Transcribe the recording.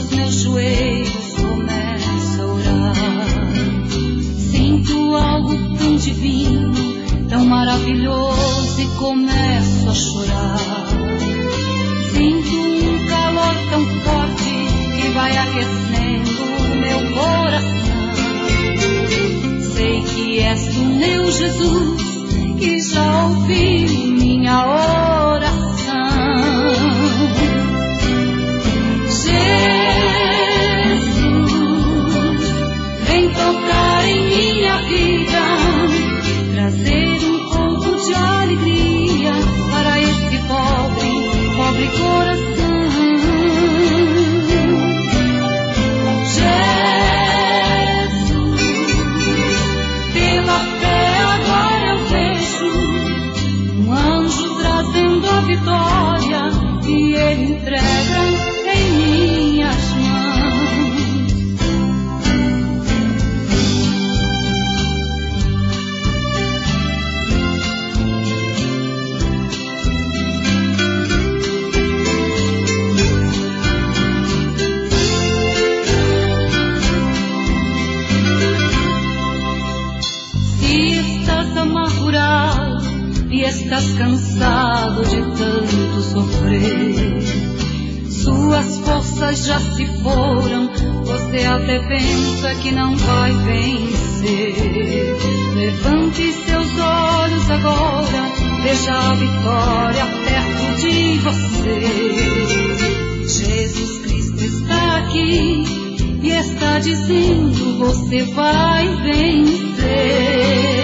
os meus joelhos começo a orar. Sinto algo tão divino, tão maravilhoso e começo a chorar. Sinto um calor tão forte que vai aquecendo o meu coração. Sei que és tu, meu Jesus, que já ouviu minha oração. Jesus, vem tocar em minha vida, trazer um pouco de alegria para este pobre coração. Vitória que Ele entrega em minhas mãos. Se estás amargurado e estás cansado de tanto sofrer, suas forças já se foram, você até pensa que não vai vencer. Levante seus olhos agora, veja a vitória perto de você. Jesus Cristo está aqui e está dizendo: você vai vencer.